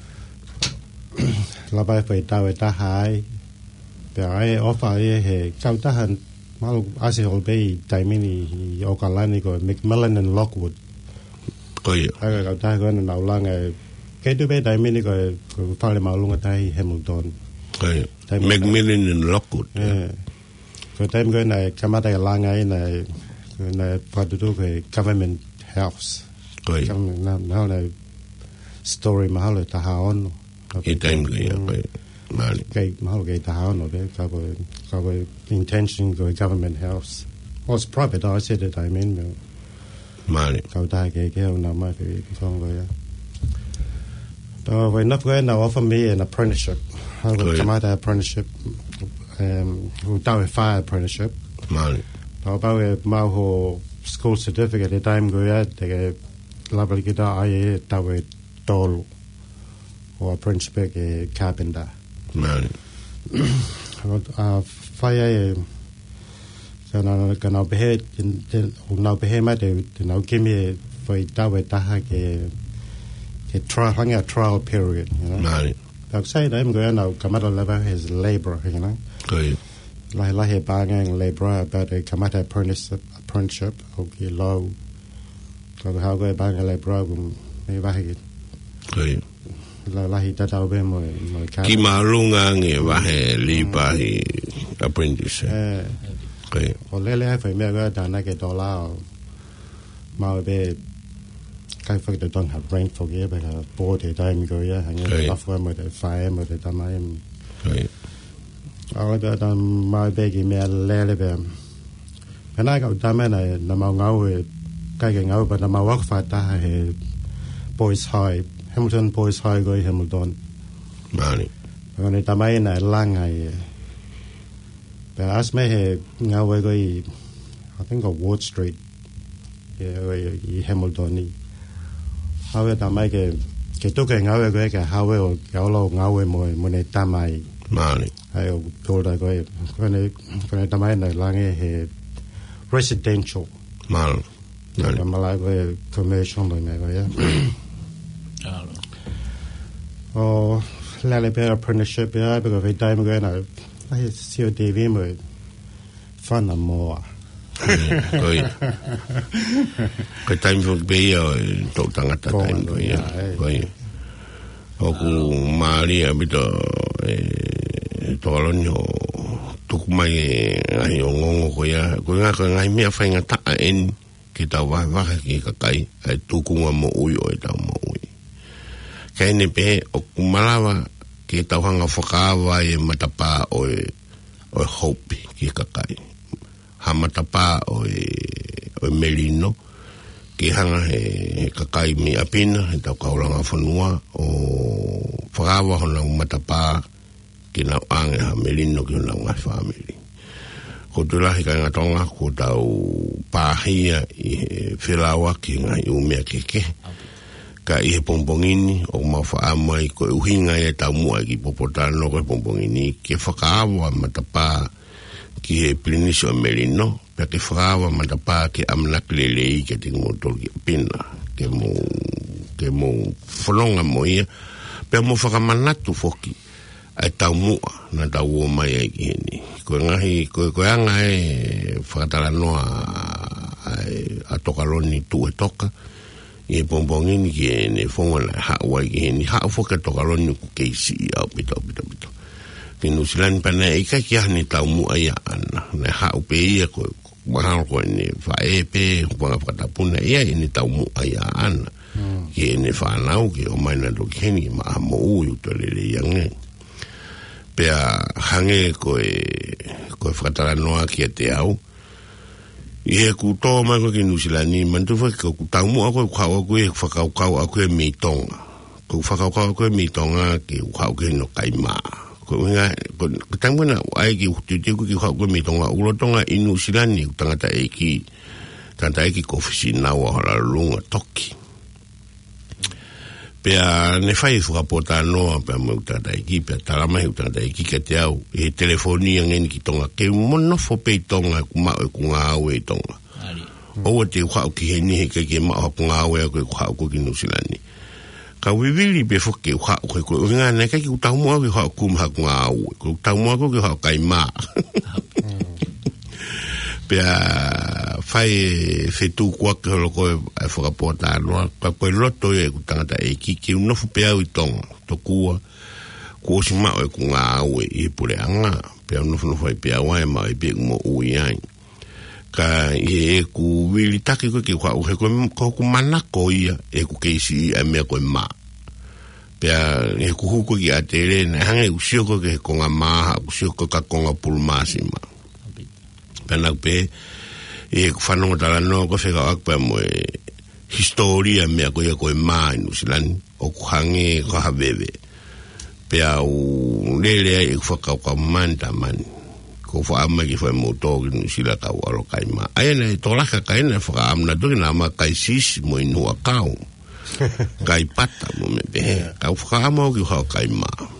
Labai fai tau e tahai. Pe ai ofa he kau tahan malu ase holbei taimini o kalani ko Macmillan and Lockwood. Koi. Ai kau tahan ko na ulanga ke tu be taimini ko pale maulunga tai Hamilton. Koi. Macmillan and Lockwood. Ko time ko na kamata langa na patutu ko government house. Koi. Na story mahalo tahaon. E time ko ya koi. Mali. Kay mahalo kay tahaon be ko intention go government house. Was private I said it I mean. Mali. Kau ta ke na ma ke song go ya. When not going now offer me an apprenticeship. I will come out apprenticeship. Who done a fire apprenticeship. Mali. About my school certificate at time go out the level guitar I tawe tol or apprenticeship carpenter. Mali. fire kana behe na behe ma de na kimi foi dawe taha ke trial period, you know. Mani. I've said I'm going now kamata level is labor, you know. Koi. Lahi banging labor about a kamata apprenticeship okay low. So how go bang labor me vahi. Koi. Lahi tata be mo Ki malunga nge vahe liba hi apprentice. Koi. O lele fa me ga dana ke dollar ma be I forget they don't have brain for you, but board it time go yeah, and off one with the fire with the time. All that my baby me lele be. And I got damn I na ma ngau kaking out, but na ma work for that Boys High, Hamilton Boys High go Hamilton. Mani. When it am I lang I. But as me ngau go I think of Ward Street. Yeah, Hamilton. How it am I ke toke ngawe go ke hawe o lo ngawe mo ne tamai Mani. I told I go when tamai na lange he residential Mani. Malay go commercial no me go yeah. Oh, lele be apprenticeship yeah because every time go na I see TV mo fun more. Koi. Koi time for be to tangata time koi ya. Koi. Oku mari abito tolonyo tukumai ai ngongo ko ya ko nga ko ngai me fa nga ta en kita wa ki kai ai tukunga mo uyo eta mo ui. Kai ne pe oku malawa ki ta hanga fokawa e matapa o hope ki kai. Hamatapa o melino ki hanga he kakai mi apina he tau kauranga whanua o whakawa hona matapa ki nau ange ha melino ki hona ngai family. Ko tulahi kai ngatonga ko tau pāhia i whilawa ki ngai umea keke ka i he pompongini o mawha amai ko uhinga e tau mua ki popotano ko he pompongini ki whakawa matapa ki he pliniso merino pe ke frawa matapa ke amnak lelei ke ting motor ki pina ke mo folonga mo ia pe mo whakamanatu foki ai tau mua na tau o mai ai ki heni ko ngahi ko anga e whakatala noa a tokaloni tu e toka i e pompongini ki e ne whongana hawa ki heni hawa whoka tokaloni ku keisi au pito ki Nusilani pana e ka ki ahni tau mua ia ana na hau pe ia ko mahal ko ni fae pe ko whakatapuna ia ni tau mua ia ana ki ne whanau ki o mai na dokeni ma mo ui utalele iange pe a hange ko whakatara noa ki te au i he kuto mai ko ki Nusilani mantu ko tau mua ko kau ko e whakaukau ako e mitonga ko whakaukau ako e mitonga ki ukau ki no kaimaa ko nga ko tanguna ai ki uti ku ki ko mi tonga ulo tonga inu silani tangata eki ko ofisina wa hala lunga toki pe a ne fai fu rapporta no pe mo tata eki pe tala mai tata eki ke te au e telefonia ngeni ki tonga ke mono fo pe tonga ku ma ku nga we tonga o te wa ki ni ke ma ku nga we ko ki nu silani ka wivili be foke wa ko nga na ka ki tau mo ki ha ku ma ku nga ko tau mo ko ki ha kai ma pe fai fetu kwa ko ko fo rapporta no ka ko loto e ku tanga e ki no fu pe au tong to ku ko si ma ku nga e pule anga pe no fu fai pe wa ma e pe mo u yan ka e ku wili taki ko ki ko ku manako ia e ku keisi a me ko ma pe e ku ku ki atere na hanga usio ko ke ko ma usio ko ka ko pulmasima pe na pe e ku fano tala no ko fe ka pa mo historia me ko ko ma no silan o ku hange ko habebe pe au lele e ku ka ko manta man ko fa ama ki fa moto ni sila ka walo kai ma ai ne to la ka kai ne fa am na do na ma kai sis mo inu akau kai pata mo me be ka fa ama ki ha kai ma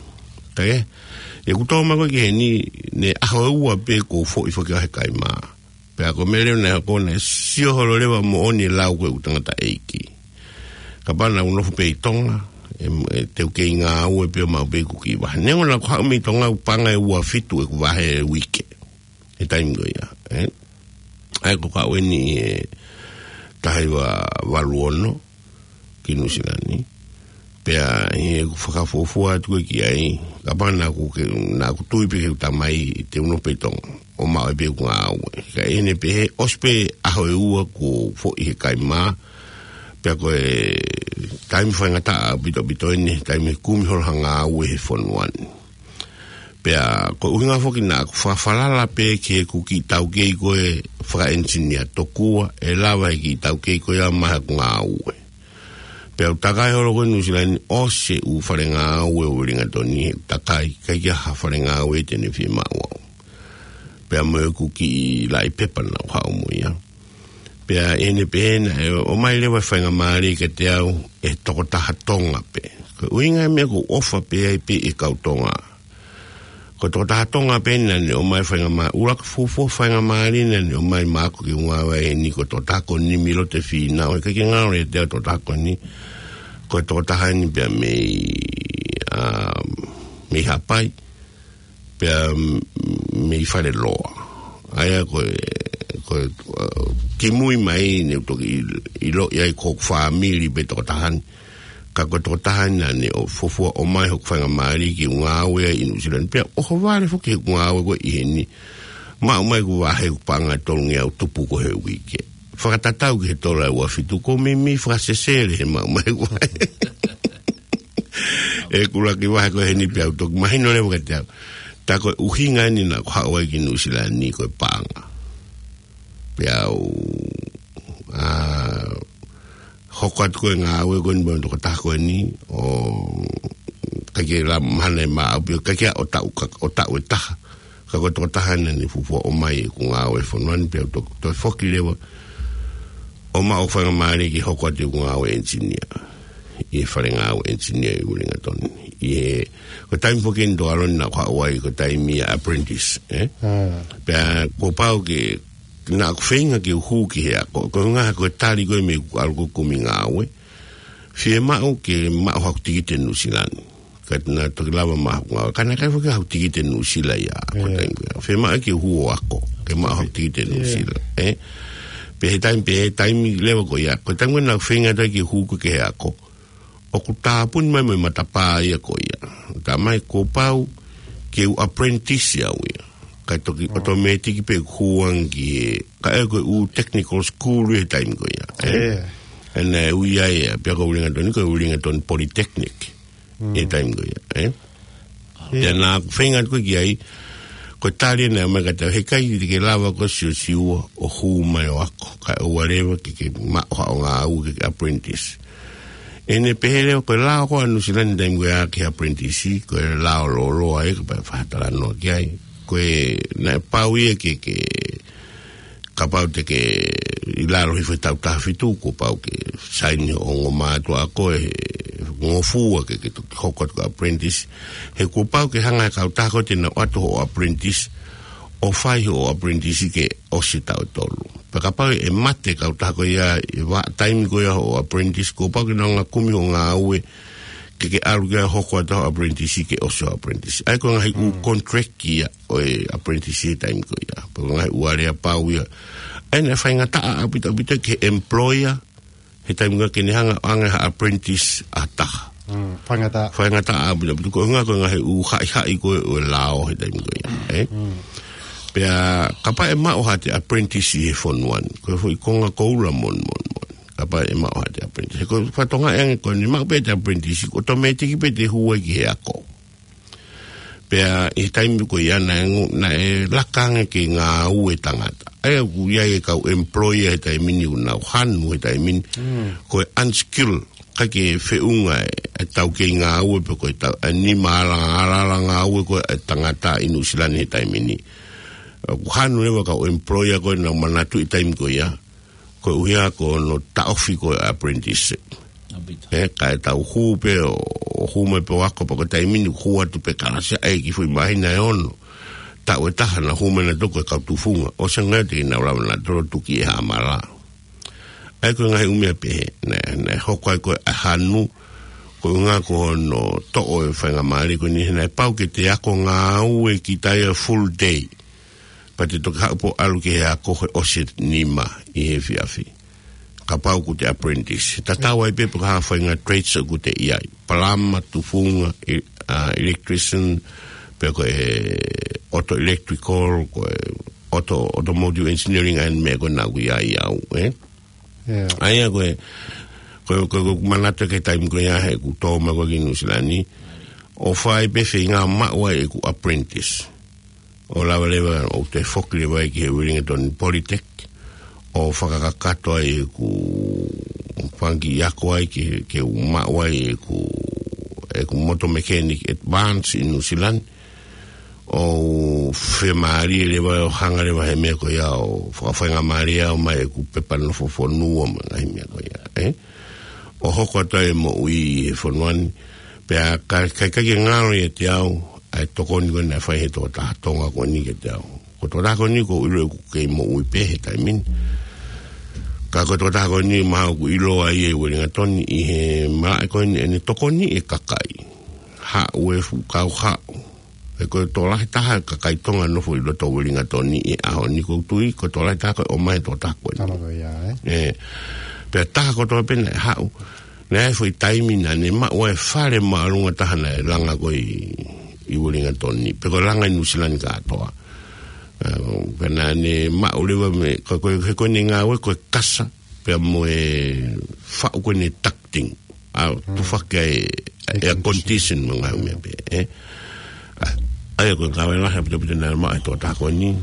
Kai e ku toma ko ke ni ne aho ua pe ko fo I fo ke kai ma. Pe ko mele na ko ne sio holo le mo oni lau ko utanga eiki. Ka bana uno fo pe tonga e te ke nga ua pe ma pe ku ki ba. Ne ona ko mi tonga panga e ua fitu e ku va he wiki. E time go ya. Ai ko ka weni tai wa valuono ki nusilani. Pea e whakafofua atu ki ai kapana ku ke na ku tui pe ke tamai te uno pe tong o ma e pe ku ngau ka ene pe ospe aho e ua ku fo I kai ma pea ko e time whanga ta bito ene time kumi hol hanga ue he fonuan pea ko uhinga foki na ku whawhalala pe ke ku ki tau kei ko e whaka engineer tokua e lawa ki tau kei ko e maha ku ngau ue Pea takai horo koe nusilani ose u wharenga ue uringa toni takai kai kia ha wharenga ue tene whima wau. Pea moe kuki lai pepa na whao muia. Pea ene pehena o mai lewa whainga maari ka te au e toko taha tonga pe. Ko uinga mea ko ofa pe ai pe e kau tonga. Ko toko taha tonga pe nane o mai whainga maari. Uraka fufo whainga maari nane o mai mako ki ungawa e ni ko to tako ni milo te whina. O ka ki ngaro e te au to tako ni. Ko toko taha ni pia me hapai pia me whare loa aia ko ki mui mai ne utoki ilo iai ko whaamiri pe toko taha ka ko toko taha ne o fofua o mai hok whanga maari ki ungawe inu silan pia oho wale fuki ungawe ko iheni ma o mai ku wahe kupanga tolungi au tupu ko he wike whakatatau ki he tola ua fitu ko mi whakasesere he mau mai wai e kula ki wahe ko he ni pia utok mahino le waka te au ta koe uhinga ni na kwa wai ki nusila ni koe panga pia u hokat koe ngā awe koe ni bau toko tako ni o kake la mahana e maa pia kake o tau e taha ka koe toko taha ni fufua o mai ku ngā awe whanuani pia utok toi foki lewa o ma o whanga maari ki hoko ate ku ngā engineer I whare ngā engineer I uringa toni ko taimi poke ndo aloni na kwa wai ko taimi apprentice pia ko pau ke na ku whenga ki uhu ki hea ko ngā ko tari koe me alko kumi ngā awe whie mao ke mao haku tiki te nusilani na toki lawa maha ngā kana kai whaka haku tiki te nusila ia ko taimi koe whie mao ke uhu o ako ke mao haku tiki te nusila pe taimi lewa ko ia ko taimi na whenga tai ki huku ke hea ko o ku tāpuni mai matapā ia ko ia ta mai ko pau ke u apprentice ia ia kai toki automatic pe huangi ka e ko u technical school e taimi ko ia and u ia ia pe ko uringa toni polytechnic e taimi ko ia ya na whenga ko ki ai ko tari na mega te he kai ke lava ko siu o hu mai o ako ka o whatever ke ma o nga u ke apprentice ene pehele ko la ko anu silan dai ngua ke apprentice ko la lo ai ko fa tala no ke ai ko na paui ke kapau te ke ilaro hi feta ta fitu ko pau ke saini o ngoma to ako ngofu ke to hokot ko apprentice he ko pau ke hanga ka ta ko te na wato o apprentice o fai o apprentice ke o sita o tolu pa kapau e mate ka ta ko ya va time ko ya o apprentice ko pau ke nga kumi o nga we ke alga hokot o apprentice ke o so apprentice ai ko nga u contract ki o apprentice time ko ya pa nga u area pau ya ene fai ngata apita ke employer he time nga ke ni hanga apprentice ata fai ngata apita ko nga he u hai ko o lao he time ko ya pea kapa e mao hate apprentice he fonuan ko foi konga koula mon kapa e mao hate apprentice ko fatonga en ko ni mao pe apprentice automatic pe te huwa ki he ako pea e time ko ya na e lakanga ke nga ue tangata ai ku ya e ka employer ta mini una han mu ta min ko unskill ka ke feunga e tau ke nga ue pe ko ta ni mala nga ue ko tangata inusilani ta mini hanu lewa ka employer ko na manatu i time ko ya ko uia ko no ta ofi ko apprentice Kai tau hu pe o hu me pe wako pa ko tai mini hu atu pe kala se ai ki fui mai na ono. Ta o taha na hu me na toko e kau tufunga. O se ngati na ula na toro tuki e hamala. Ai ko ngai umea pe ne hoko ai ko e hanu ko ngā ko no to o e whainga maari ko ni hena e pau ke te ako ngā au e ki tai a full day. Pa te toka haupo alu ke hea kohe osit nima i he fiafi. Ka pau ku te apprentice. Ta tawa i pepe ka whainga trades ku te iai. Palama, tufunga, electrician, pe ko e auto electrical, ko e automotive engineering and me ko na ku iai au, Aia ko e ko manata ke time ko ia he ku toma ko ki Nusilani. O whai pepe ngā maua e ku apprentice. O lawa lewa o te whokile wai ki he Wellington Polytech. O whakakakato ai e ku whangi yako ai ke umaua ai e ku motor mechanic advance in New Zealand. O whemaari e lewa o hanga lewa he mea ko ia o whakawhainga maari au mai e ku pepano whonua mga he mea ko ia. O hoko ata e mo ui e whonuani. Pea kai ngaro e te au ai tokoni ko na whai he tō tātonga ko ni ke te au. Ko tō tāko ni ko ilo e ku kei mo ui pehe taimini. Ka ko tō tāko ni maha ku ilo ai e Wellington i he marae ko ni ene tokoni e kakai. Ha ue fu kau hao. E ko tō lahi taha kakai tonga nofo ilo tō Wellington i aho ni ko tui ko tō lahi taha o mai tō tāko ni. Tamako ia, Pea taha ko tō pena e hao. Nea e fwoi taimina ne ma ua e whare maarunga taha na e langa ko i Wellington ni. Pe ko langa i New Zealand ka atoa. Pena ne maulewa me ko ni ngā we ko kasa pe mo e whau ko ni takting tu whaka e condition mo ngā me pe ai ko ngā wela hea pita nā mai tō tāko ni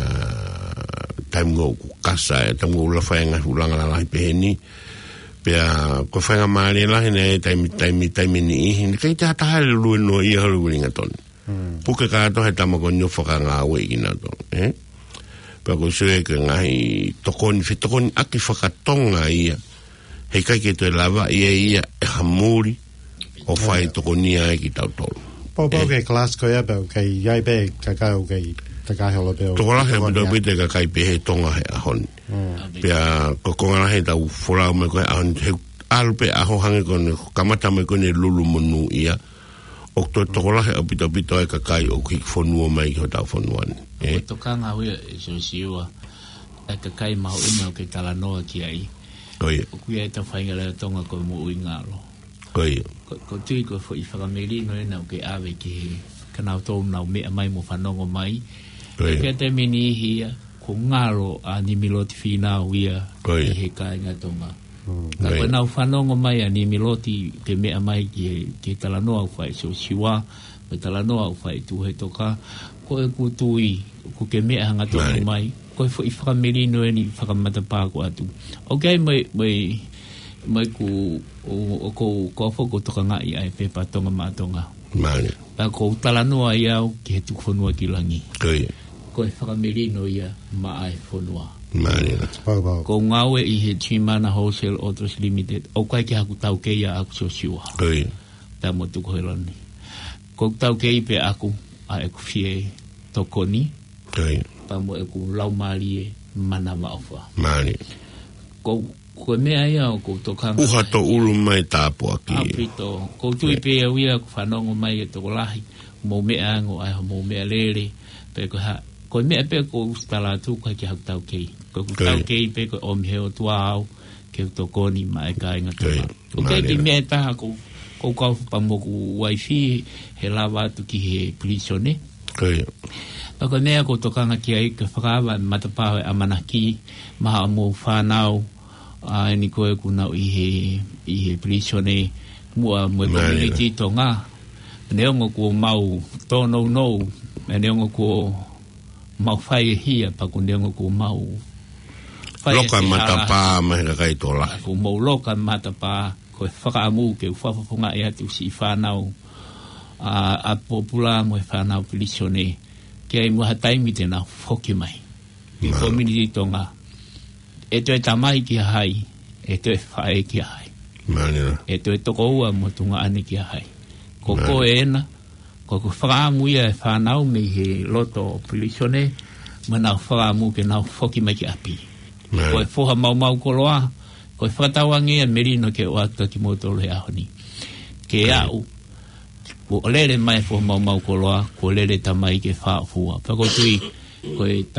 taim ngō ku kasa taim ngō ula whaenga ulanga la lahi pe ni pe ko whaenga maare lahi ne taimi ni ihi kei te hatahare lue no i haru Wellington puke ka to he tamako nyo whaka ngā ue i nga to, Pea ko sue ke ngai tokoni aki whakatonga ia, hei kai ke te lava ia e hamuri o whai tokoni ai ki tau tolu. Pau ke klas ko ia pau, kei iai pe kakao kei takai hola peo. Tokola he amito pite kakai pe he tonga he ahoni. Pea ko kongara he tau whorau me koe ahoni, he alu pe aho hange kone, kamata me kone lulu monu ia, o tokola he apito e kakai o ki whonua mai ki ho tau whonuani. O toka ngā hui e siwa e kakai maho ina o ke talanoa ki ai. Koia. O kuia e ta whainga lea tonga ko mo ui ngālo. Koia. Ko tui ko i whakamerino e nau ke awe ki he kanau tōu nau mea mai mo whanongo mai. Koia. Ke te mini hia ko ngālo a ni miloti whina uia i he kāinga tonga. Ka koe nau whanongo mai a ni miloti te mea mai ki talanoa u whai so siwa, me talanoa u whai tu he toka, ko e ku tui, ku ke mea hanga tōku mai, ko e i whakamerino e ni whakamatapā ko atu. Ok, mai ku o ko whoko toka ngai ai pepa tonga mātonga. Mane. Pa ko talanoa i au ki he tuku whanua ki langi. Koia. Ko e whakamerino ia ma ai whanua. Mane. Ko ngawe i he Chimana Wholesale Autos Limited, o kai ki haku tau keia aku so siwa. Koia. Tā mo tuku he lani. Ko tau kei pe aku, a e ku fie tokoni. Koia. Pa mo e ku lau maari e mana maofa. Mane. Ko mea ia o ko tokanga. Uha to ulu mai tāpua ki. Apito. Ko tui pe au ia ku whanongo mai e toko lahi. Mo mea ango ai mo mea lere. Pe ko ha. Ko mea pe ko stala tu kai ki hau tau kei. Ko ku tau kei pe ko omi heo tua au. Ke tokoni mai ka inga tuma. Ko kei ki mea taha ko kau pamoku waifi he lawa atu ki he prisone. Koia. Pako mea ko tokanga ki ai ke whakawa matapao e amanaki maha mo whanau ni koe kuna i he prisone mua mwe community to ngā. Neongo ko mau tono no, neongo ko mau whai hia pako neongo ko mau loka matapā mahi kai tola. Ko mau loka matapā ko whakaamu ke whafafonga e atu si whanau a popula mo e whanau prisone ke ai muha taimi tēnā whoki mai i community tonga e toi tamai ki hai e toi whae ki hai Manila. E to toko ua mo tunga ane ki hai. Ko ko ena, ko whaamu ia e whanau me he loto pilisione, mana whaamu ke nau whoki mai ki api. Ko e whoha mau koloa, ko e whakatawangi e merino ke oata ki motolo he ahoni. Ke au, ko lere mai whoha mau koloa, ko lere tamai ke whaafua. Whakotui, ko e